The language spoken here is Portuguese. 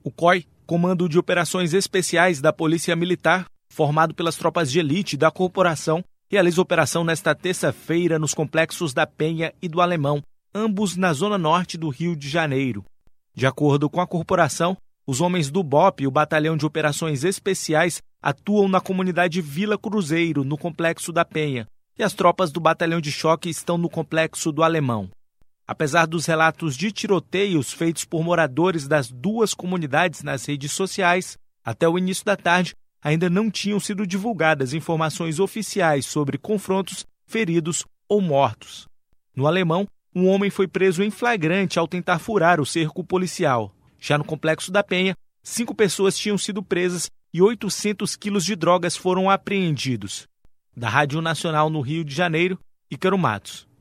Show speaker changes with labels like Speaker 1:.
Speaker 1: O COI, Comando de Operações Especiais da Polícia Militar, formado pelas tropas de elite da corporação, realiza operação nesta terça-feira nos complexos da Penha e do Alemão, ambos na zona norte do Rio de Janeiro. De acordo com a corporação, os homens do BOP, o Batalhão de Operações Especiais, atuam na comunidade Vila Cruzeiro, no complexo da Penha, e as tropas do Batalhão de Choque estão no complexo do Alemão. Apesar dos relatos de tiroteios feitos por moradores das duas comunidades nas redes sociais, até o início da tarde ainda não tinham sido divulgadas informações oficiais sobre confrontos, feridos ou mortos. No Alemão, um homem foi preso em flagrante ao tentar furar o cerco policial. Já no complexo da Penha, 5 pessoas tinham sido presas e 800 quilos de drogas foram apreendidos. Da Rádio Nacional no Rio de Janeiro, Ícaro Matos.